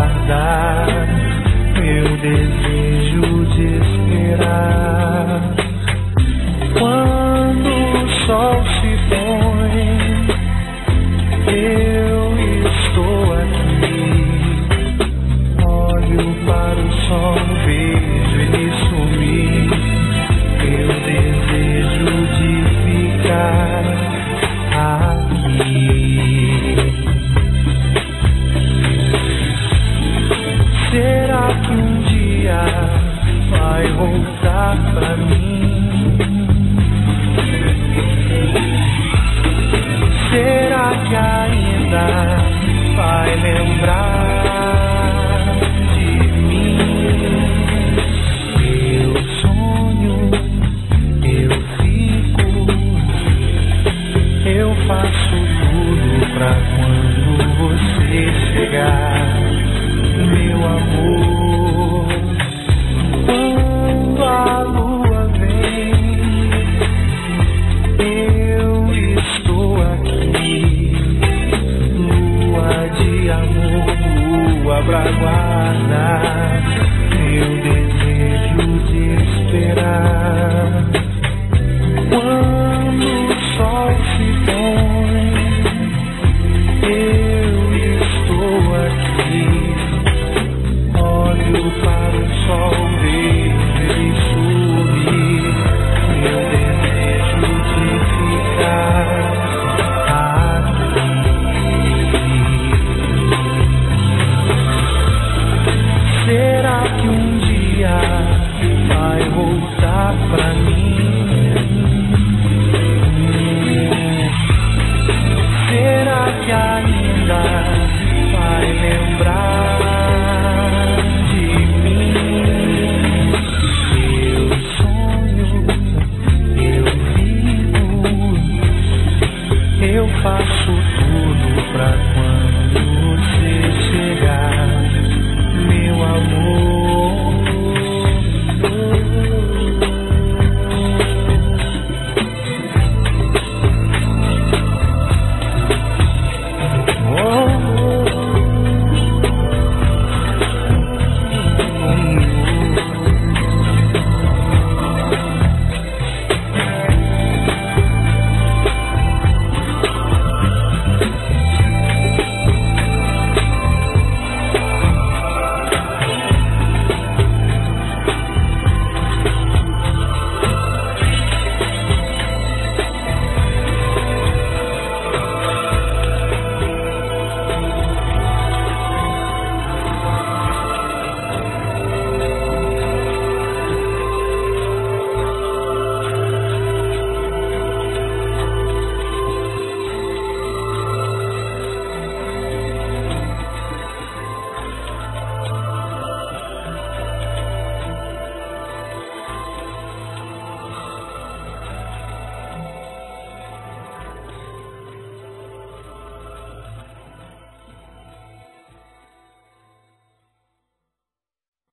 aguardar, meu desejo de esperar. Quando o sol se põe, eu estou aqui. Olho para o sol, vejo ele sumir. Eu desejo de ficar aqui. Será que um dia vai voltar pra mim? Será que ainda vai lembrar de mim? Eu sonho, eu fico, eu faço tudo pra quando você chegar, meu amor. Quando a lua vem, eu estou aqui. Lua de amor, lua pra guardar, meu desejo de esperar. Quando o sol se põe, eu estou aqui. Olho para o sol, vejo ele sumir. Meu desejo de ficar aqui. Será que um dia vai voltar pra mim?